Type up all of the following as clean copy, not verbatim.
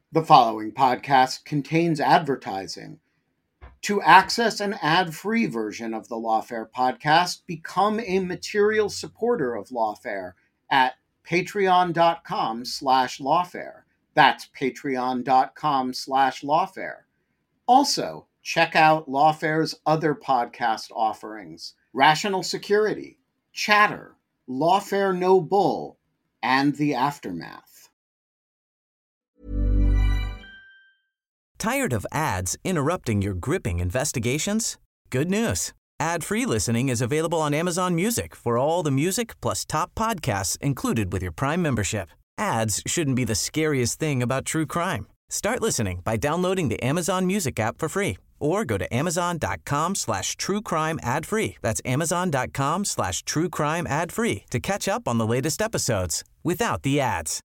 The following podcast contains advertising. To access an ad-free version of the Lawfare podcast, become a material supporter of Lawfare at patreon.com/lawfare. That's patreon.com/lawfare. Also, check out Lawfare's other podcast offerings: Rational Security, Chatter, Lawfare No Bull, and The Aftermath. Tired of ads interrupting your gripping investigations? Good news. Ad-free listening is available on Amazon Music for all the music plus top podcasts included with your Prime membership. Ads shouldn't be the scariest thing about true crime. Start listening by downloading the Amazon Music app for free or go to amazon.com/truecrime ad-free. That's amazon.com/truecrime ad-free to catch up on the latest episodes without the ads.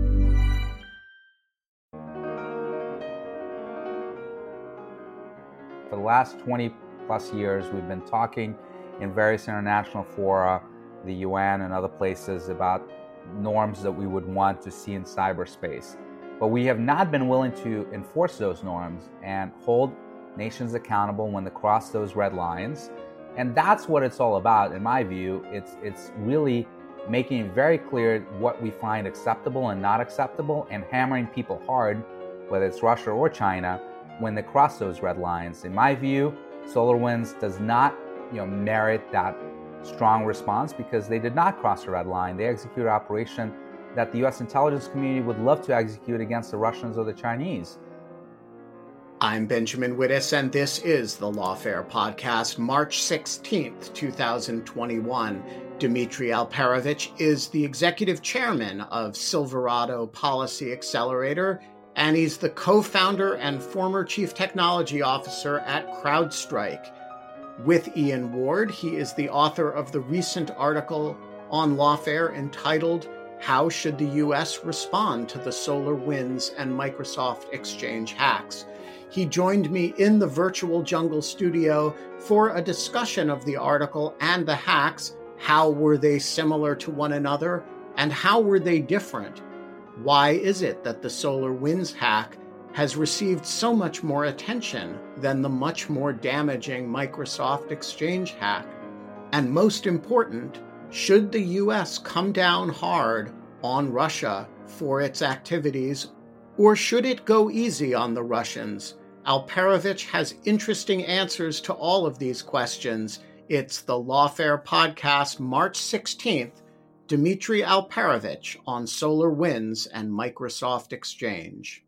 For the last 20 plus years, we've been talking in various international fora, the UN and other places, about norms that we would want to see in cyberspace. But we have not been willing to enforce those norms and hold nations accountable when they cross those red lines. And that's what it's all about, in my view. It's really making it very clear what we find acceptable and not acceptable, and hammering people hard, whether it's Russia or China, when they cross those red lines. In my view, SolarWinds does not merit that strong response because they did not cross a red line. They executed an operation that the US intelligence community would love to execute against the Russians or the Chinese. I'm Benjamin Wittes, and this is the Lawfare Podcast, March 16th, 2021. Dmitry Alperovitch is the executive chairman of Silverado Policy Accelerator, and he's the co-founder and former chief technology officer at CrowdStrike. With Ian Ward, he is the author of the recent article on Lawfare entitled, "How Should the U.S. Respond to the SolarWinds and Microsoft Exchange Hacks?" He joined me in the virtual Jungle studio for a discussion of the article and the hacks. How were they similar to one another, and how were they different? Why is it that the SolarWinds hack has received so much more attention than the much more damaging Microsoft Exchange hack? And most important, should the US come down hard on Russia for its activities, or should it go easy on the Russians? Alperovitch has interesting answers to all of these questions. It's the Lawfare Podcast, March 16th. Dmitry Alperovitch on SolarWinds and Microsoft Exchange.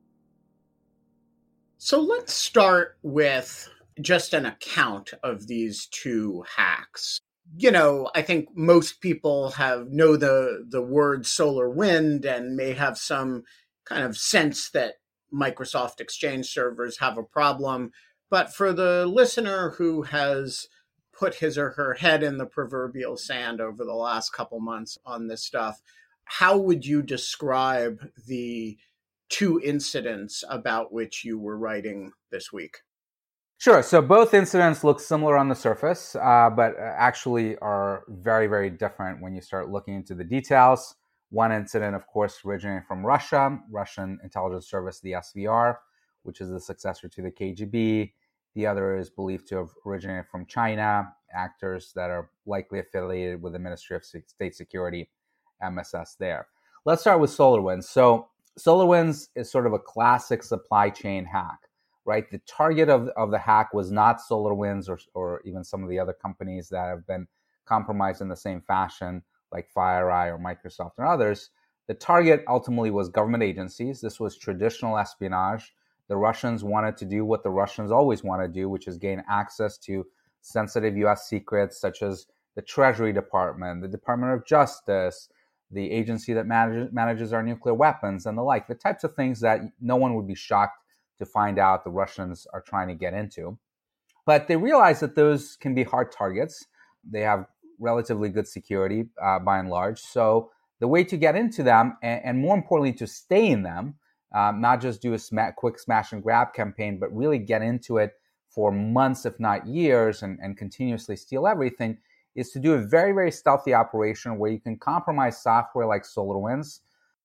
So let's start with just an account of these two hacks. I think most people know the word SolarWind and may have some kind of sense that Microsoft Exchange servers have a problem. But for the listener who has put his or her head in the proverbial sand over the last couple months on this stuff, how would you describe the two incidents about which you were writing this week? Sure. So both incidents look similar on the surface, but actually are very, very different when you start looking into the details. One incident, of course, originating from Russia, Russian intelligence service, the SVR, which is the successor to the KGB. The other is believed to have originated from China, actors that are likely affiliated with the Ministry of State Security, MSS there. Let's start with SolarWinds. So SolarWinds is sort of a classic supply chain hack, right? The target of the hack was not SolarWinds or even some of the other companies that have been compromised in the same fashion, like FireEye or Microsoft and others. The target ultimately was government agencies. This was traditional espionage. The Russians wanted to do what the Russians always want to do, which is gain access to sensitive U.S. secrets such as the Treasury Department, the Department of Justice, the agency that manages our nuclear weapons, and the like, the types of things that no one would be shocked to find out the Russians are trying to get into. But they realize that those can be hard targets. They have relatively good security by and large. So the way to get into them, and more importantly, to stay in them, not just do a quick smash and grab campaign, but really get into it for months, if not years, and continuously steal everything, is to do a very, very stealthy operation where you can compromise software like SolarWinds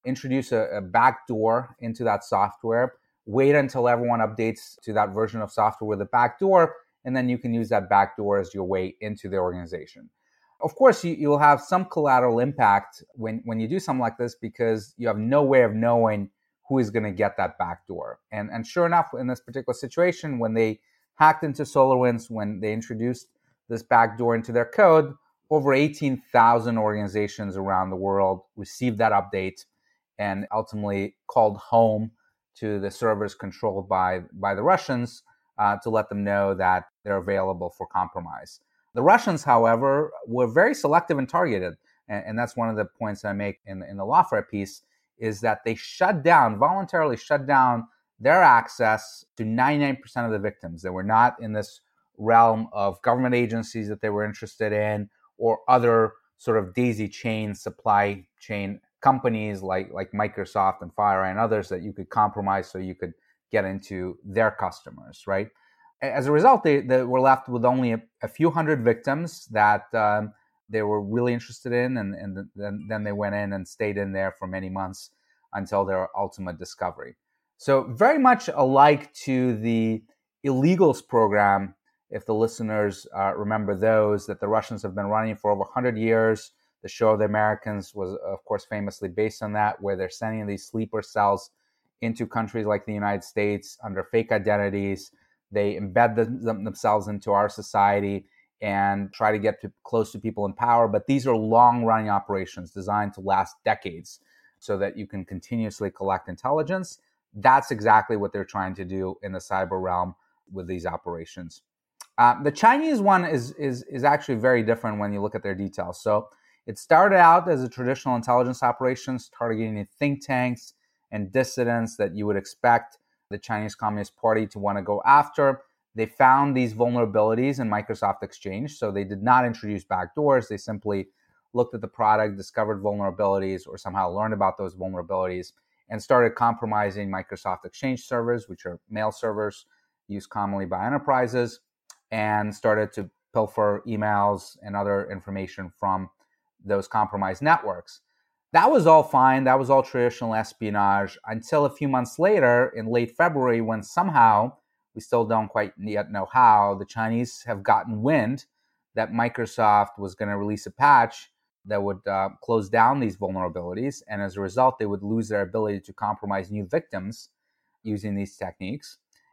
introduce a backdoor into that software, wait until everyone updates to that version of software with a backdoor, and then you can use that backdoor as your way into the organization. Of course, you'll have some collateral impact when you do something like this because you have no way of knowing who is going to get that backdoor. And sure enough, in this particular situation, when they hacked into SolarWinds, when they introduced this backdoor into their code, over 18,000 organizations around the world received that update and ultimately called home to the servers controlled by the Russians to let them know that they're available for compromise. The Russians, however, were very selective and targeted. And that's one of the points I make in the Lawfare piece, is that they voluntarily shut down their access to 99% of the victims. They were not in this realm of government agencies that they were interested in or other sort of daisy chain supply chain companies like Microsoft and FireEye and others that you could compromise so you could get into their customers, right? As a result, they were left with only a few hundred victims that they were really interested in, and then they went in and stayed in there for many months until their ultimate discovery. So very much alike to the illegals program, if the listeners remember those, that the Russians have been running for over 100 years. The Show of the Americans was, of course, famously based on that, where they're sending these sleeper cells into countries like the United States under fake identities. They embed themselves into our society and try to get close to people in power. But these are long-running operations designed to last decades so that you can continuously collect intelligence. That's exactly what they're trying to do in the cyber realm with these operations. The Chinese one is actually very different when you look at their details. So it started out as a traditional intelligence operations targeting think tanks and dissidents that you would expect the Chinese Communist Party to want to go after. They found these vulnerabilities in Microsoft Exchange, so they did not introduce backdoors. They simply looked at the product, discovered vulnerabilities, or somehow learned about those vulnerabilities, and started compromising Microsoft Exchange servers, which are mail servers used commonly by enterprises, and started to pilfer emails and other information from those compromised networks. That was all fine. That was all traditional espionage until a few months later in late February, when somehow, we still don't quite yet know how, the Chinese have gotten wind that Microsoft was going to release a patch that would close down these vulnerabilities. And as a result, they would lose their ability to compromise new victims using these techniques.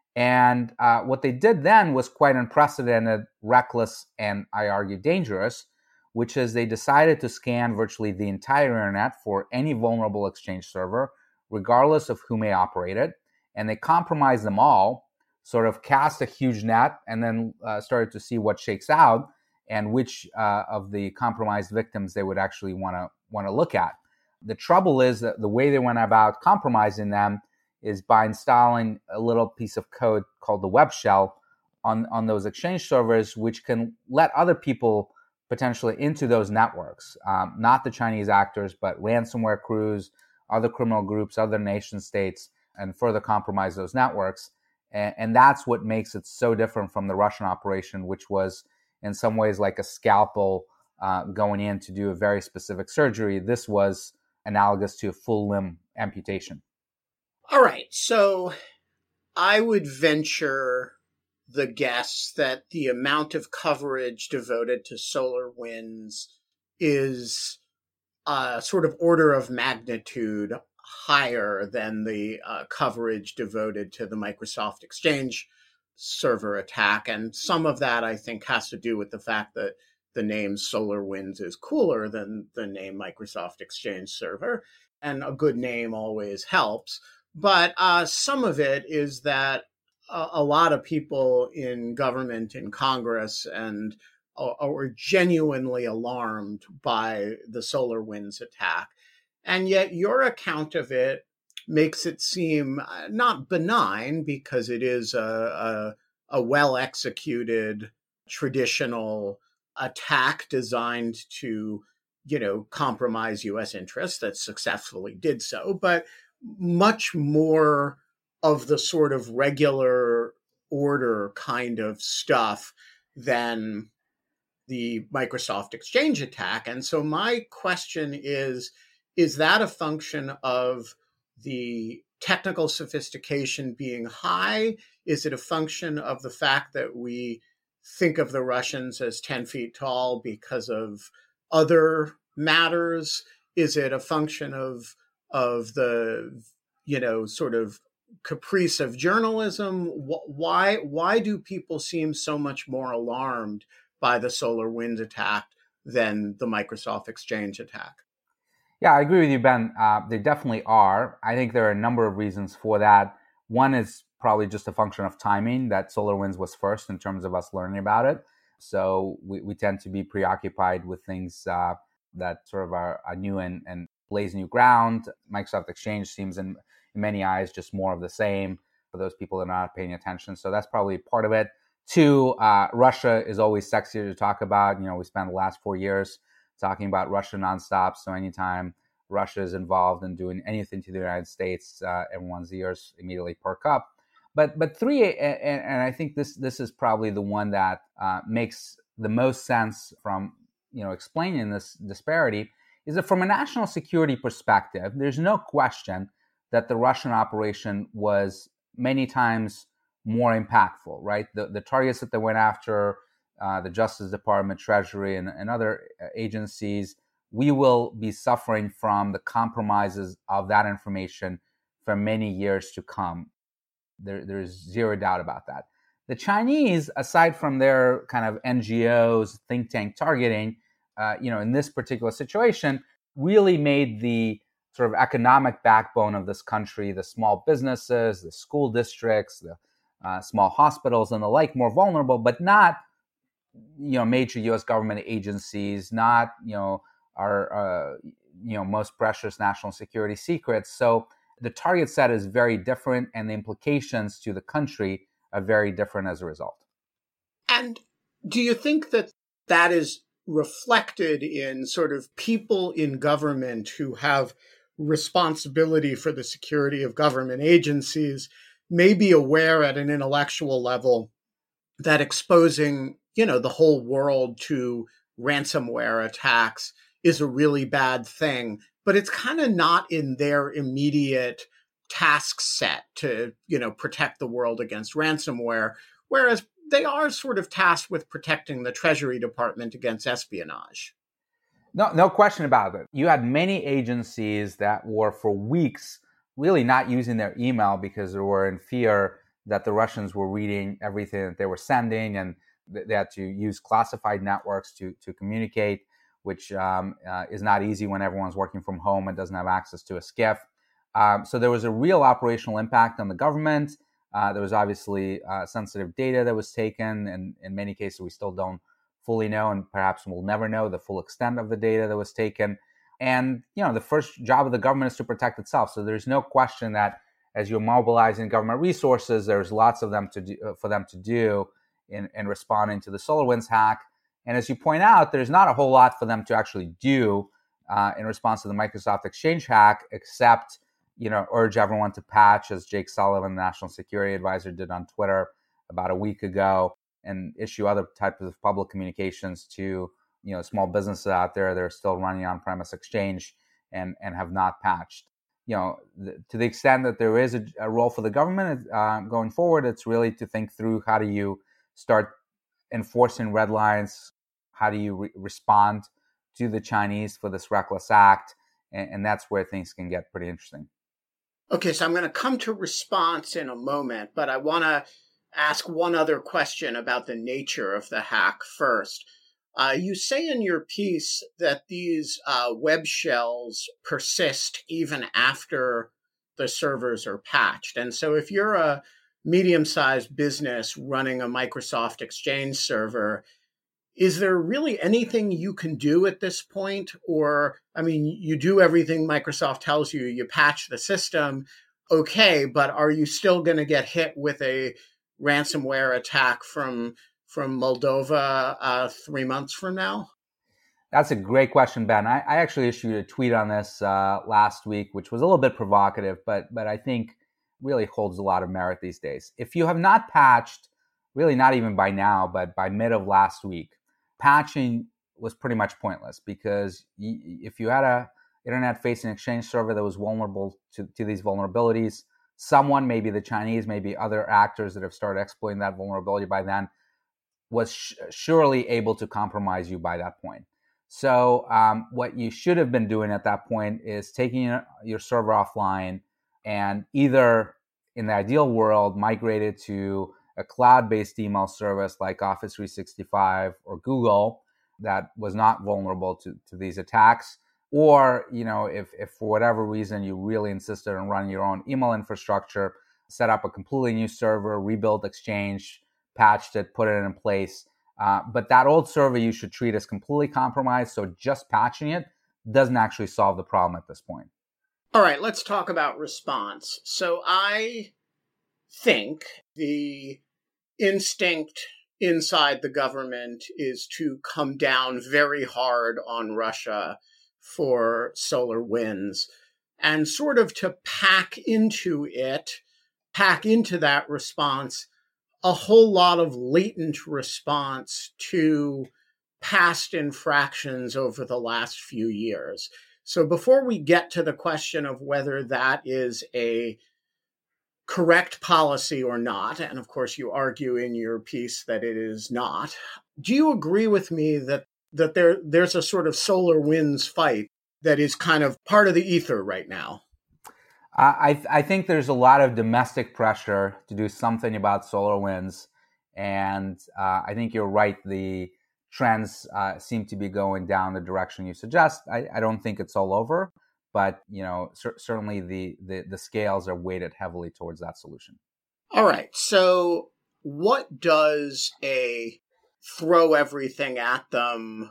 And what they did then was quite unprecedented, reckless, and I argue dangerous, which is they decided to scan virtually the entire internet for any vulnerable Exchange server, regardless of who may operate it. And they compromised them all, sort of cast a huge net, and then started to see what shakes out and which of the compromised victims they would actually want to look at. The trouble is that the way they went about compromising them is by installing a little piece of code called the web shell on those Exchange servers, which can let other people potentially into those networks, not the Chinese actors, but ransomware crews, other criminal groups, other nation states, and further compromise those networks. And that's what makes it so different from the Russian operation, which was in some ways like a scalpel going in to do a very specific surgery. This was analogous to a full limb amputation. All right, so I would venture the guess that the amount of coverage devoted to SolarWinds is a sort of order of magnitude higher than the coverage devoted to the Microsoft Exchange server attack. And some of that, I think, has to do with the fact that the name SolarWinds is cooler than the name Microsoft Exchange server, and a good name always helps. But some of it is that a lot of people in government, in Congress, and are genuinely alarmed by the SolarWinds attack. And yet your account of it makes it seem not benign, because it is a well-executed traditional attack designed to, compromise U.S. interests that successfully did so, but much more of the sort of regular order kind of stuff than the Microsoft Exchange attack. And so my question is is that a function of the technical sophistication being high? Is it a function of the fact that we think of the Russians as 10 feet tall because of other matters? Is it a function of the, sort of caprice of journalism? Why do people seem so much more alarmed by the SolarWinds attack than the Microsoft Exchange attack? Yeah, I agree with you, Ben. They definitely are. I think there are a number of reasons for that. One is probably just a function of timing, that SolarWinds was first in terms of us learning about it. So we tend to be preoccupied with things that sort of are new and blaze new ground. Microsoft Exchange seems in many eyes just more of the same for those people that are not paying attention. So that's probably part of it. Two, Russia is always sexier to talk about. We spent the last 4 years talking about Russia nonstop. So anytime Russia is involved in doing anything to the United States, everyone's ears immediately perk up. But three, and I think this is probably the one that makes the most sense from explaining this disparity, is that from a national security perspective, there's no question that the Russian operation was many times more impactful, right? The targets that they went after, the Justice Department, Treasury, and other agencies, we will be suffering from the compromises of that information for many years to come. There's zero doubt about that. The Chinese, aside from their kind of NGOs, think tank targeting, in this particular situation, really made the sort of economic backbone of this country, the small businesses, the school districts, the small hospitals and the like, more vulnerable, but not major U.S. government agencies, not our most precious national security secrets. So the target set is very different, and the implications to the country are very different as a result. And do you think that is reflected in sort of people in government who have responsibility for the security of government agencies may be aware at an intellectual level that exposing, the whole world to ransomware attacks is a really bad thing, but it's kind of not in their immediate task set to, protect the world against ransomware, whereas they are sort of tasked with protecting the Treasury Department against espionage. No question about it. You had many agencies that were for weeks really not using their email because they were in fear that the Russians were reading everything that they were sending, and they had to use classified networks to communicate, which is not easy when everyone's working from home and doesn't have access to a SCIF. So there was a real operational impact on the government. There was obviously sensitive data that was taken, and in many cases we still don't fully know, and perhaps we'll never know the full extent of the data that was taken. And the first job of the government is to protect itself. So there's no question that as you're mobilizing government resources, there's lots of them to do, for them to do in responding to the SolarWinds hack. And as you point out, there's not a whole lot for them to actually do in response to the Microsoft Exchange hack, except urge everyone to patch, as Jake Sullivan, the National Security Advisor, did on Twitter about a week ago, and issue other types of public communications to small businesses out there that are still running on-premise Exchange and have not patched. To the extent that there is a role for the government going forward, it's really to think through how do you start enforcing red lines, how do you respond to the Chinese for this reckless act, and that's where things can get pretty interesting. Okay, so I'm going to come to response in a moment, but I want to ask one other question about the nature of the hack first. You say in your piece that these web shells persist even after the servers are patched. And so if you're a medium-sized business running a Microsoft Exchange server, is there really anything you can do at this point? Or, you do everything Microsoft tells you, you patch the system, okay, but are you still going to get hit with a ransomware attack from Moldova 3 months from now? That's a great question, Ben. I actually issued a tweet on this last week, which was a little bit provocative, but I think really holds a lot of merit these days. If you have not patched, really not even by now, but by mid of last week, patching was pretty much pointless, because if you had internet-facing exchange server that was vulnerable to these vulnerabilities. Someone, maybe the Chinese, maybe other actors that have started exploiting that vulnerability by then, was surely able to compromise you by that point. So what you should have been doing at that point is taking your server offline and either, in the ideal world, migrate it to a cloud-based email service like Office 365 or Google that was not vulnerable to these attacks. Or, if for whatever reason you really insisted on running your own email infrastructure, set up a completely new server, rebuild Exchange, patched it, put it in place. But that old server you should treat as completely compromised. So just patching it doesn't actually solve the problem at this point. All right, let's talk about response. So I think the instinct inside the government is to come down very hard on Russia for SolarWinds and sort of to pack into that response a whole lot of latent response to past infractions over the last few years. So before we get to the question of whether that is a correct policy or not, and of course you argue in your piece that it is not, do you agree with me that there's a sort of SolarWinds fight that is kind of part of the ether right now? I think there's a lot of domestic pressure to do something about SolarWinds, and I think you're right. The trends seem to be going down the direction you suggest. I don't think it's all over, but certainly the scales are weighted heavily towards that solution. All right. So what does a throw everything at them?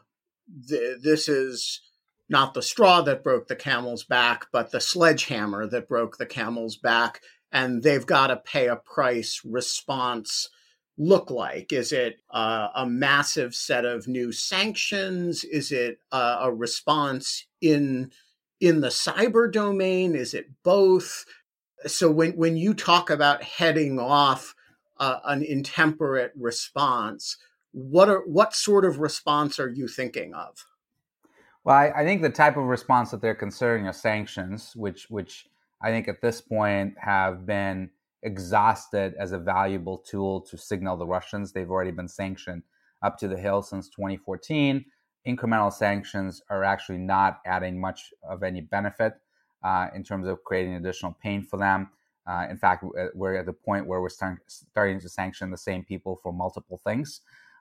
This is not the straw that broke the camel's back, but the sledgehammer that broke the camel's back, and they've got to pay a price response look like? Is it a massive set of new sanctions? Is it a response in the cyber domain? Is it both? So when you talk about heading off an intemperate response, what sort of response are you thinking of? Well, I think the type of response that they're considering are sanctions, which I think at this point have been exhausted as a valuable tool to signal the Russians. They've already been sanctioned up to the hill since 2014. Incremental sanctions are actually not adding much of any benefit in terms of creating additional pain for them. In fact, we're at the point where we're starting to sanction the same people for multiple things,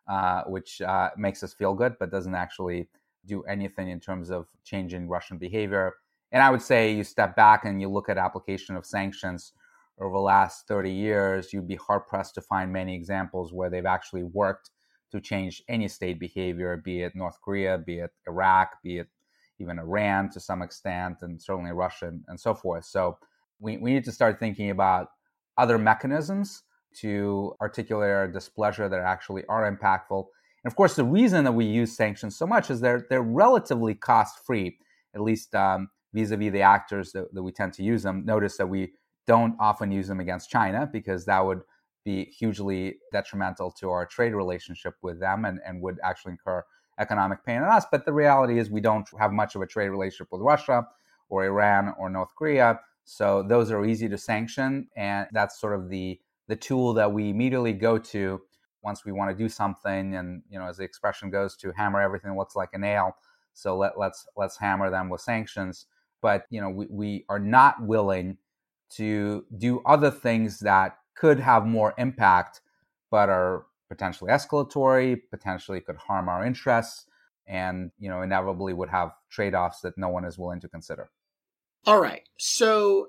which makes us feel good, but doesn't actually do anything in terms of changing Russian behavior. And I would say you step back and you look at application of sanctions over the last 30 years, you'd be hard-pressed to find many examples where they've actually worked to change any state behavior, be it North Korea, be it Iraq, be it even Iran to some extent, and certainly Russia and so forth. So we need to start thinking about other mechanisms to articulate our displeasure that actually are impactful. And of course, the reason that we use sanctions so much is they're relatively cost-free, at least vis-a-vis the actors that we tend to use them. Notice that we don't often use them against China because that would be hugely detrimental to our trade relationship with them and would actually incur economic pain on us. But the reality is we don't have much of a trade relationship with Russia or Iran or North Korea. So those are easy to sanction. And that's sort of the tool that we immediately go to once we want to do something. And, as the expression goes, to hammer everything that looks like a nail. So let's hammer them with sanctions. But, we are not willing to do other things that could have more impact, but are potentially escalatory, potentially could harm our interests, and inevitably would have trade-offs that no one is willing to consider. All right. So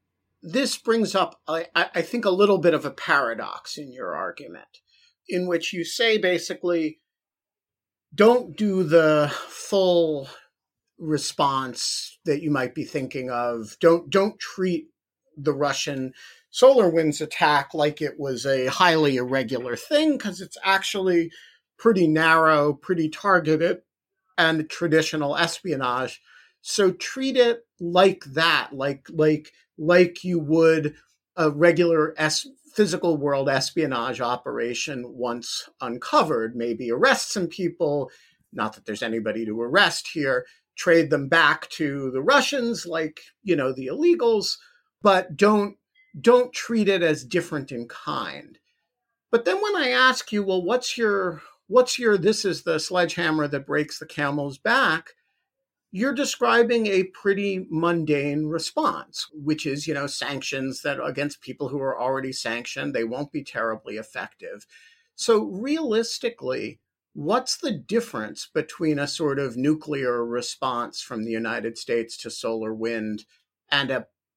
this brings up, I think, a little bit of a paradox in your argument, in which you say basically, don't do the full response that you might be thinking of. Don't treat the Russian SolarWinds attack like it was a highly irregular thing, because it's actually pretty narrow, pretty targeted, and traditional espionage. So treat it like that, like you would a regular physical world espionage operation once uncovered. Maybe arrest some people, not that there's anybody to arrest here. trade them back to the Russians like, the illegals, but don't treat it as different in kind. But then when I ask you, well, what's your this is the sledgehammer that breaks the camel's back, you're describing a pretty mundane response, which is, sanctions that against people who are already sanctioned, they won't be terribly effective. So realistically, what's the difference between a sort of nuclear response from the United States to solar wind and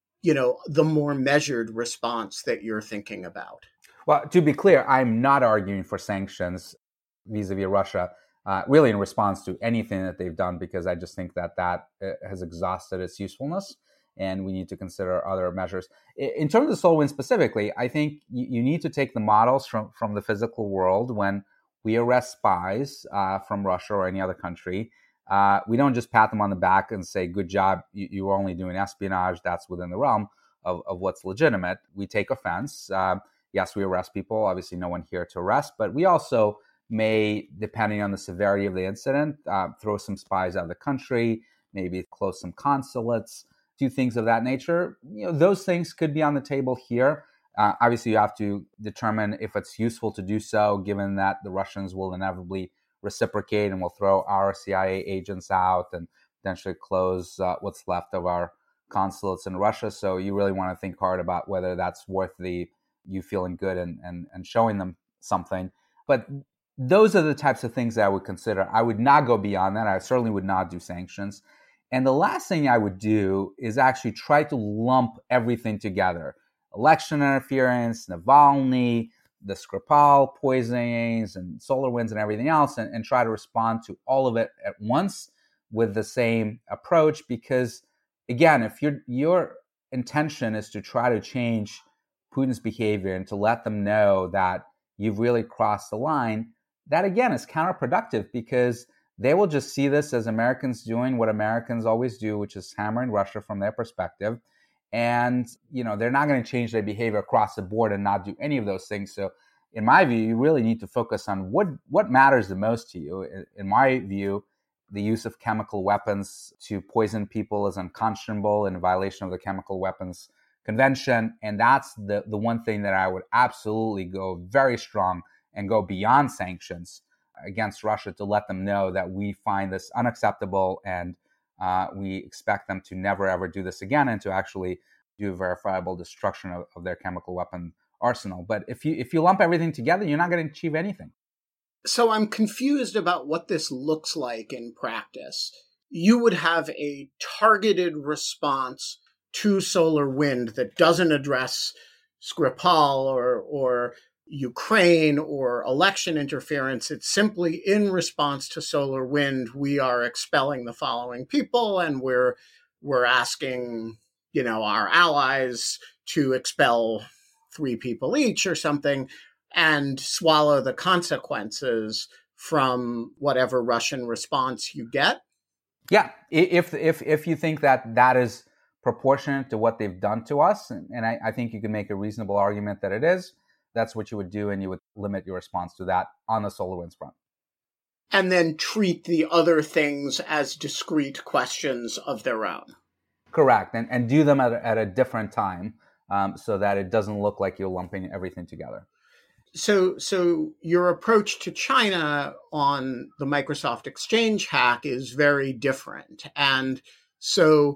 the more measured response that you're thinking about? Well, to be clear, I'm not arguing for sanctions vis-a-vis Russia, really in response to anything that they've done, because I just think that has exhausted its usefulness and we need to consider other measures. In terms of SolarWind specifically, I think you need to take the models from the physical world. When we arrest spies from Russia or any other country, we don't just pat them on the back and say, good job, you were only doing espionage. That's within the realm of what's legitimate. We take offense. Yes, we arrest people. Obviously, no one here to arrest, but we also may, depending on the severity of the incident, throw some spies out of the country, maybe close some consulates, do things of that nature. Those things could be on the table here. Obviously, you have to determine if it's useful to do so, given that the Russians will inevitably reciprocate and will throw our CIA agents out and potentially close what's left of our consulates in Russia. So you really want to think hard about whether that's worth you feeling good and showing them something. But those are the types of things that I would consider. I would not go beyond that. I certainly would not do sanctions. And the last thing I would do is actually try to lump everything together. Election interference, Navalny, the Skripal poisonings and SolarWinds and everything else, and try to respond to all of it at once with the same approach. Because, again, if your intention is to try to change Putin's behavior and to let them know that you've really crossed the line, that again is counterproductive, because they will just see this as Americans doing what Americans always do, which is hammering Russia from their perspective. And, they're not going to change their behavior across the board and not do any of those things. So in my view, you really need to focus on what matters the most to you. In my view, the use of chemical weapons to poison people is unconscionable in violation of the Chemical Weapons Convention. And that's the one thing that I would absolutely go very strong and go beyond sanctions against Russia, to let them know that we find this unacceptable and we expect them to never, ever do this again, and to actually do verifiable destruction of their chemical weapon arsenal. But if you lump everything together, you're not going to achieve anything. So I'm confused about what this looks like in practice. You would have a targeted response to SolarWind that doesn't address Skripal or Ukraine or election interference. It's simply in response to SolarWind, we are expelling the following people, and we're asking, our allies to expel 3 people each or something, and swallow the consequences from whatever Russian response you get. Yeah, if you think that is proportionate to what they've done to us, and I think you can make a reasonable argument that it is, that's what you would do, and you would limit your response to that on the SolarWinds front. And then treat the other things as discrete questions of their own. Correct, and do them at a different time, so that it doesn't look like you're lumping everything together. So your approach to China on the Microsoft Exchange hack is very different. And so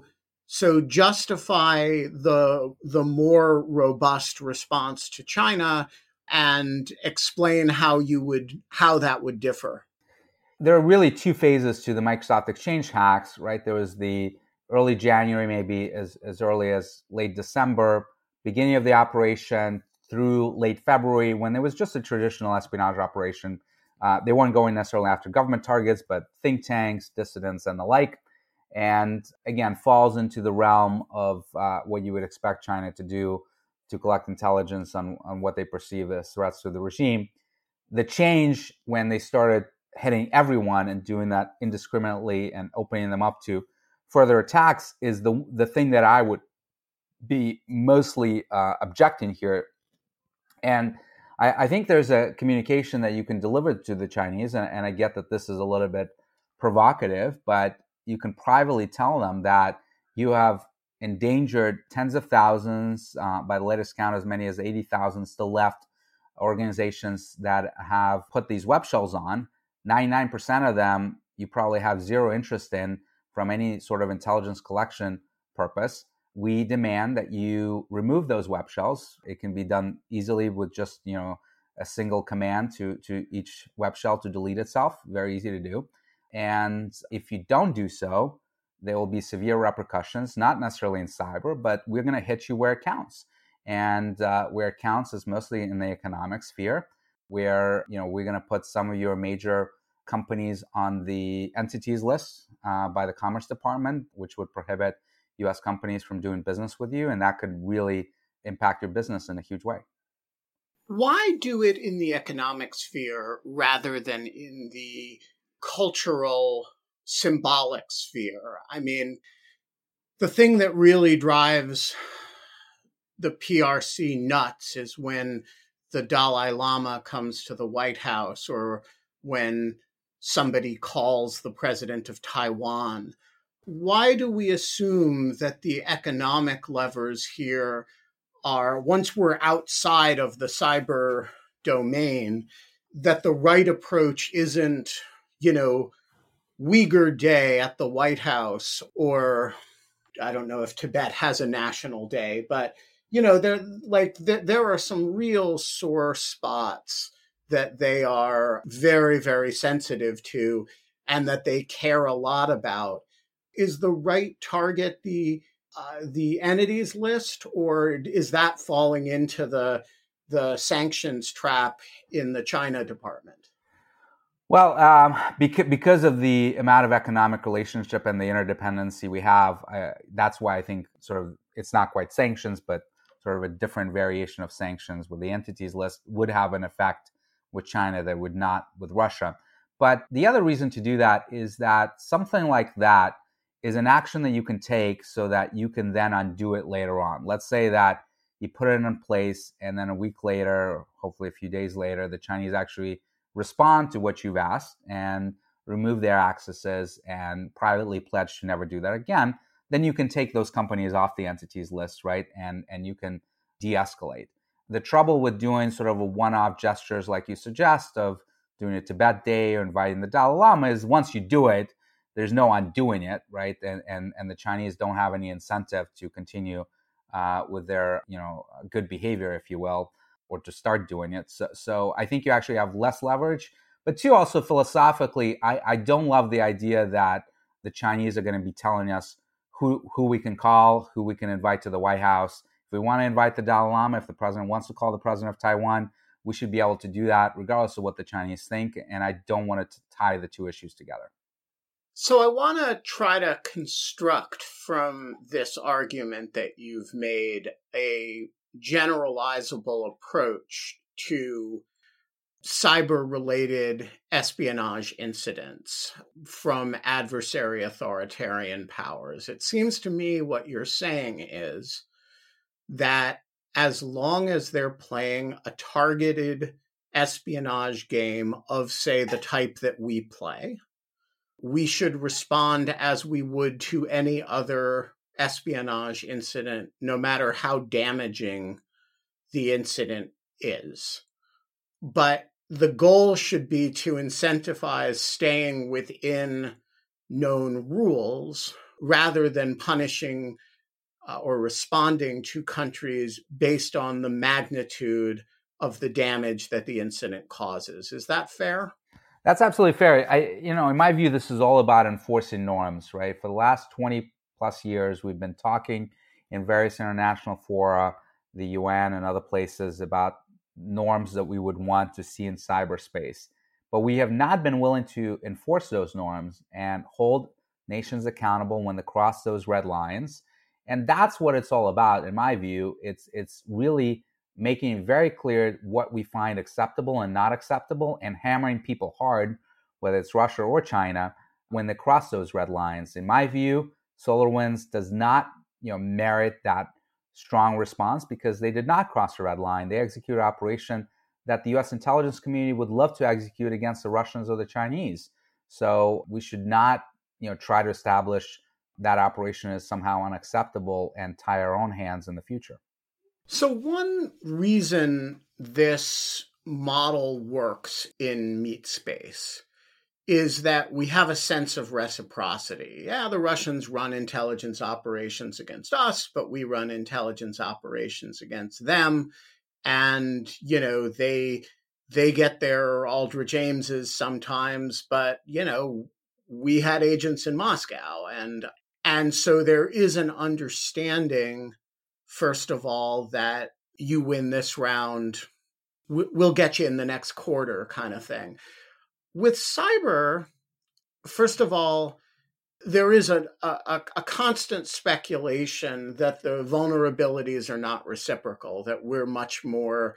justify the more robust response to China and explain how that would differ. There are really 2 phases to the Microsoft Exchange hacks, right? There was the early January, maybe as early as late December, beginning of the operation through late February, when there was just a traditional espionage operation. They weren't going necessarily after government targets, but think tanks, dissidents, and the like. And again, falls into the realm of what you would expect China to do to collect intelligence on what they perceive as threats to the regime. The change when they started hitting everyone and doing that indiscriminately and opening them up to further attacks is the thing that I would be mostly objecting here. And I think there's a communication that you can deliver to the Chinese, and I get that this is a little bit provocative, but you can privately tell them that you have endangered tens of thousands, by the latest count, as many as 80,000 still left, organizations that have put these web shells on. 99% of them you probably have zero interest in from any sort of intelligence collection purpose. We demand that you remove those web shells. It can be done easily with just, a single command to each web shell to delete itself. Very easy to do. And if you don't do so, there will be severe repercussions, not necessarily in cyber, but we're going to hit you where it counts. And where it counts is mostly in the economic sphere, where we're going to put some of your major companies on the entities list by the Commerce Department, which would prohibit U.S. companies from doing business with you, and that could really impact your business in a huge way. Why do it in the economic sphere rather than in the cultural, symbolic sphere? I mean, the thing that really drives the PRC nuts is when the Dalai Lama comes to the White House, or when somebody calls the president of Taiwan. Why do we assume that the economic levers here are, once we're outside of the cyber domain, that the right approach isn't, Uyghur Day at the White House, or I don't know if Tibet has a national day, but there are some real sore spots that they are very, very sensitive to and that they care a lot about. Is the right target the entities list, or is that falling into the sanctions trap in the China department? Well, because of the amount of economic relationship and the interdependency we have, that's why I think sort of it's not quite sanctions, but sort of a different variation of sanctions with the entities list would have an effect with China that would not with Russia. But the other reason to do that is that something like that is an action that you can take so that you can then undo it later on. Let's say that you put it in place and then a week later, or hopefully a few days later, the Chinese actually respond to what you've asked and remove their accesses and privately pledge to never do that again. Then you can take those companies off the entities list, right? And you can de-escalate. The trouble with doing sort of a one-off gestures like you suggest of doing a Tibet Day or inviting the Dalai Lama is once you do it, there's no undoing it, right? And the Chinese don't have any incentive to continue with their good behavior, if you will, or to start doing it. So I think you actually have less leverage. But two, also philosophically, I don't love the idea that the Chinese are going to be telling us who we can call, who we can invite to the White House. If we want to invite the Dalai Lama, if the president wants to call the president of Taiwan, we should be able to do that regardless of what the Chinese think. And I don't want to tie the two issues together. So I want to try to construct from this argument that you've made a generalizable approach to cyber-related espionage incidents from adversary authoritarian powers. It seems to me what you're saying is that as long as they're playing a targeted espionage game of, say, the type that we play, we should respond as we would to any other espionage incident, no matter how damaging the incident is. But the goal should be to incentivize staying within known rules rather than punishing or responding to countries based on the magnitude of the damage that the incident causes. Is that fair? That's absolutely fair. In my view, this is all about enforcing norms, right? For the last 20 plus years, we've been talking in various international fora, the UN and other places, about norms that we would want to see in cyberspace. But we have not been willing to enforce those norms and hold nations accountable when they cross those red lines. And that's what it's all about, in my view. It's really making it very clear what we find acceptable and not acceptable, and hammering people hard, whether it's Russia or China, when they cross those red lines. In my view, SolarWinds does not merit that strong response because they did not cross the red line. They executed an operation that the U.S. intelligence community would love to execute against the Russians or the Chinese. So we should not try to establish that operation is somehow unacceptable and tie our own hands in the future. So one reason this model works in meat space is that we have a sense of reciprocity. Yeah, the Russians run intelligence operations against us, but we run intelligence operations against them. And, they get their Aldrich Ameses sometimes, but, we had agents in Moscow. And so there is an understanding, first of all, that you win this round, we'll get you in the next quarter kind of thing. With cyber, first of all, there is a constant speculation that the vulnerabilities are not reciprocal, that we're much more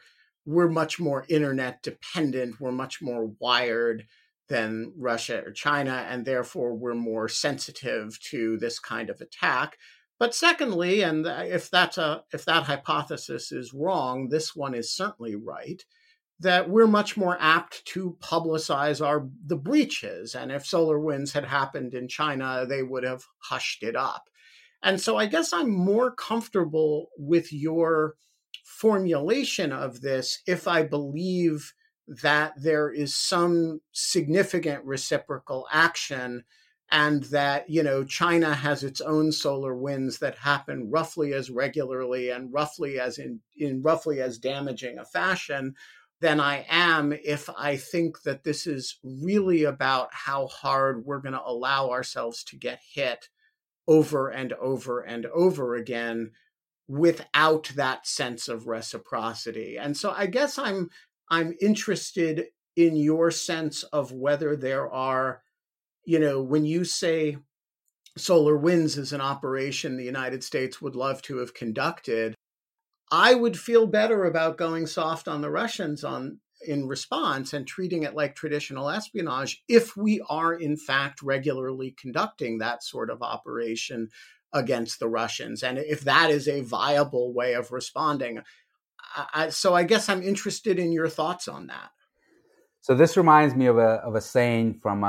internet dependent, we're much more wired than Russia or China, and therefore we're more sensitive to this kind of attack. But secondly, and if that hypothesis is wrong, this one is certainly right, that we're much more apt to publicize the breaches. And if SolarWinds had happened in China, they would have hushed it up. And so I guess I'm more comfortable with your formulation of this if I believe that there is some significant reciprocal action, and that, China has its own SolarWinds that happen roughly as regularly and roughly as damaging a fashion than I am if I think that this is really about how hard we're going to allow ourselves to get hit over and over and over again without that sense of reciprocity. And so I guess I'm interested in your sense of whether there are, when you say SolarWinds is an operation the United States would love to have conducted, I would feel better about going soft on the Russians in response and treating it like traditional espionage if we are in fact regularly conducting that sort of operation against the Russians, and if that is a viable way of responding. So I guess I'm interested in your thoughts on that. So this reminds me of a saying from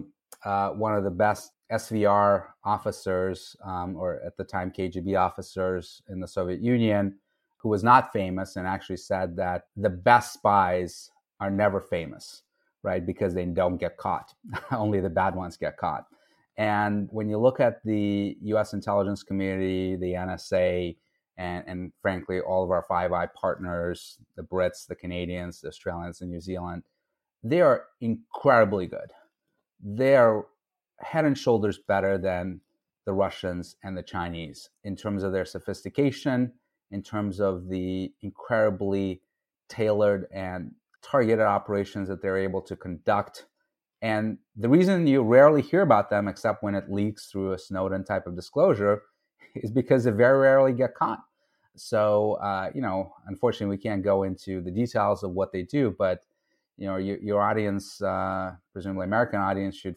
one of the best SVR officers, or at the time KGB officers in the Soviet Union, who was not famous and actually said that the best spies are never famous, right? Because they don't get caught. Only the bad ones get caught. And when you look at the U.S. intelligence community, the NSA, and frankly, all of our Five Eye partners, the Brits, the Canadians, the Australians, and New Zealand, they are incredibly good. They are head and shoulders better than the Russians and the Chinese in terms of their sophistication, in terms of the incredibly tailored and targeted operations that they're able to conduct. And the reason you rarely hear about them, except when it leaks through a Snowden type of disclosure, is because they very rarely get caught. So, unfortunately, we can't go into the details of what they do, but, your audience, presumably American audience, should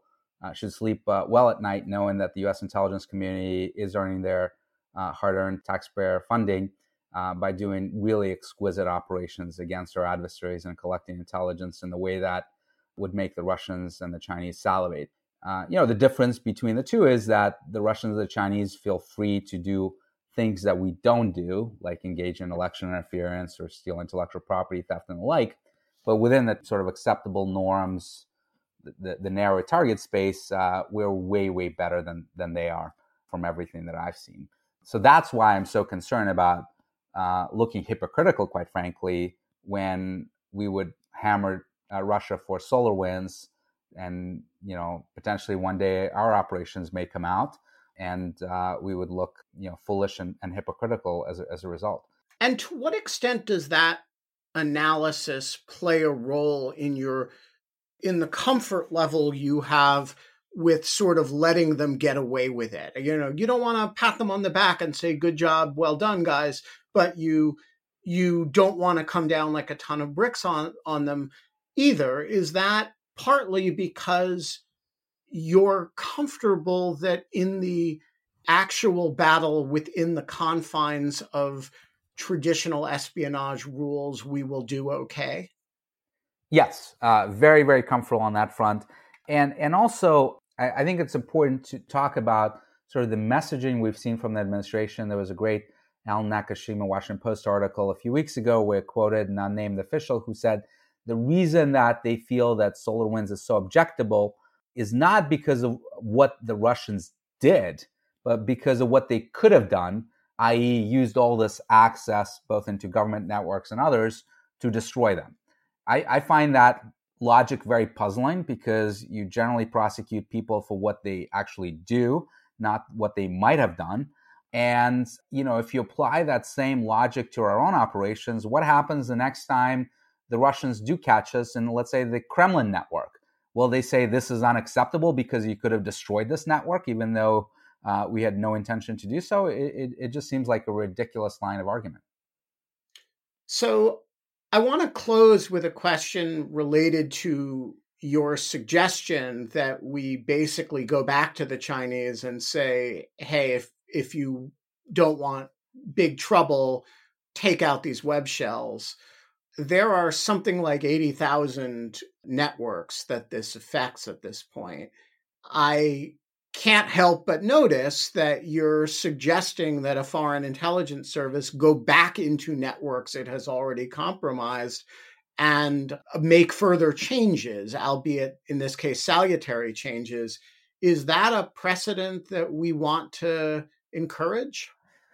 sleep well at night knowing that the U.S. intelligence community is earning their hard-earned taxpayer funding by doing really exquisite operations against our adversaries and collecting intelligence in the way that would make the Russians and the Chinese salivate. The difference between the two is that the Russians and the Chinese feel free to do things that we don't do, like engage in election interference or steal intellectual property theft and the like, but within the sort of acceptable norms, the narrow target space, we're way, way better than they are from everything that I've seen. So that's why I'm so concerned about looking hypocritical, quite frankly, when we would hammer Russia for SolarWinds, and potentially one day our operations may come out, and we would look foolish and hypocritical as a result. And to what extent does that analysis play a role in the comfort level you have with sort of letting them get away with it? You don't want to pat them on the back and say, good job, well done, guys, but you don't want to come down like a ton of bricks on them either. Is that partly because you're comfortable that in the actual battle within the confines of traditional espionage rules, we will do okay? Yes, very, very comfortable on that front. And also, I think it's important to talk about sort of the messaging we've seen from the administration. There was a great Alan Nakashima Washington Post article a few weeks ago where it quoted an unnamed official who said the reason that they feel that SolarWinds is so objectable is not because of what the Russians did, but because of what they could have done, i.e. used all this access both into government networks and others to destroy them. I find that logic very puzzling because you generally prosecute people for what they actually do, not what they might have done. And, if you apply that same logic to our own operations, what happens the next time the Russians do catch us in, let's say, the Kremlin network? Well, they say this is unacceptable because you could have destroyed this network, even though we had no intention to do so. It just seems like a ridiculous line of argument. So I want to close with a question related to your suggestion that we basically go back to the Chinese and say, hey, if you don't want big trouble, take out these web shells. There are something like 80,000 networks that this affects at this point. I can't help but notice that you're suggesting that a foreign intelligence service go back into networks it has already compromised and make further changes, albeit in this case, salutary changes. Is that a precedent that we want to encourage?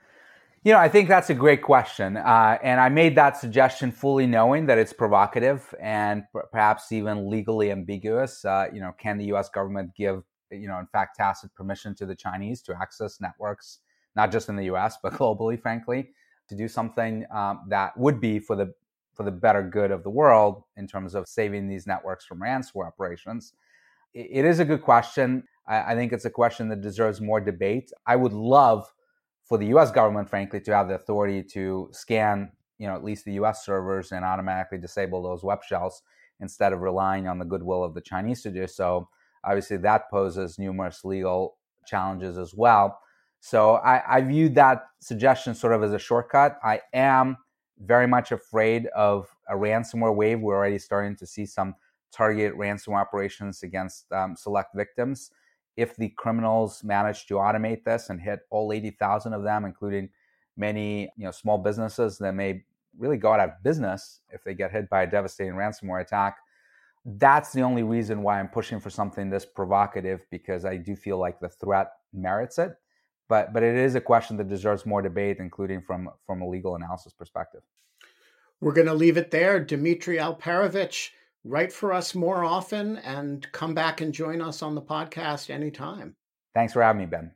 I think that's a great question. And I made that suggestion fully knowing that it's provocative and perhaps even legally ambiguous. Can the U.S. government give, in fact, tacit permission to the Chinese to access networks, not just in the U.S., but globally, frankly, to do something that would be for the better good of the world in terms of saving these networks from ransomware operations? It is a good question. I think it's a question that deserves more debate. I would love for the U.S. government, frankly, to have the authority to scan, at least the U.S. servers and automatically disable those web shells instead of relying on the goodwill of the Chinese to do so. Obviously, that poses numerous legal challenges as well. So I viewed that suggestion sort of as a shortcut. I am very much afraid of a ransomware wave. We're already starting to see some targeted ransomware operations against select victims. If the criminals manage to automate this and hit all 80,000 of them, including many small businesses that may really go out of business if they get hit by a devastating ransomware attack, that's the only reason why I'm pushing for something this provocative, because I do feel like the threat merits it. But it is a question that deserves more debate, including from a legal analysis perspective. We're going to leave it there. Dmitry Alperovitch, write for us more often and come back and join us on the podcast anytime. Thanks for having me, Ben.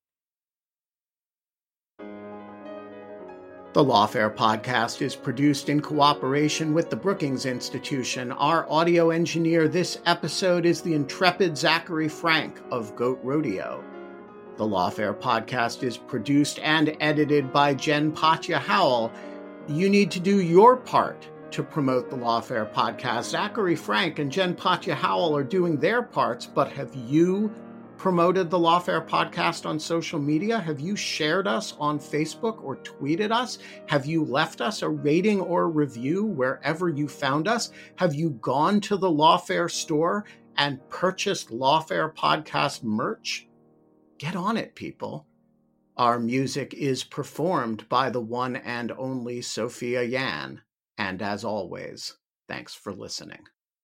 The Lawfare podcast is produced in cooperation with the Brookings Institution. Our audio engineer this episode is the intrepid Zachary Frank of Goat Rodeo. The Lawfare podcast is produced and edited by Jen Patja Howell. You need to do your part to promote the Lawfare podcast. Zachary Frank and Jen Patja Howell are doing their parts, but have you promoted the Lawfare podcast on social media? Have you shared us on Facebook or tweeted us? Have you left us a rating or review wherever you found us? Have you gone to the Lawfare store and purchased Lawfare podcast merch? Get on it, people. Our music is performed by the one and only Sophia Yan. And as always, thanks for listening.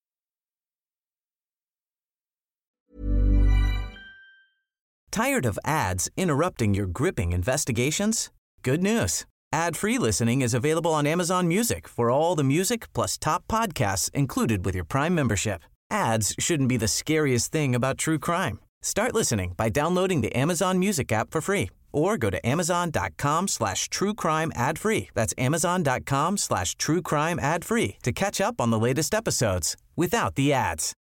Tired of ads interrupting your gripping investigations? Good news. Ad-free listening is available on Amazon Music for all the music plus top podcasts included with your Prime membership. Ads shouldn't be the scariest thing about true crime. Start listening by downloading the Amazon Music app for free or go to amazon.com/truecrime ad-free. That's amazon.com/truecrime ad-free to catch up on the latest episodes without the ads.